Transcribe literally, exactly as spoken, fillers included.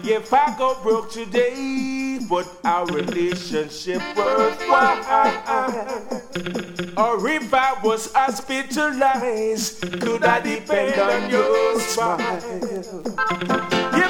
If I go broke today, but our relationship worthwhile. Or if I was hospitalized, could I depend on your smile? You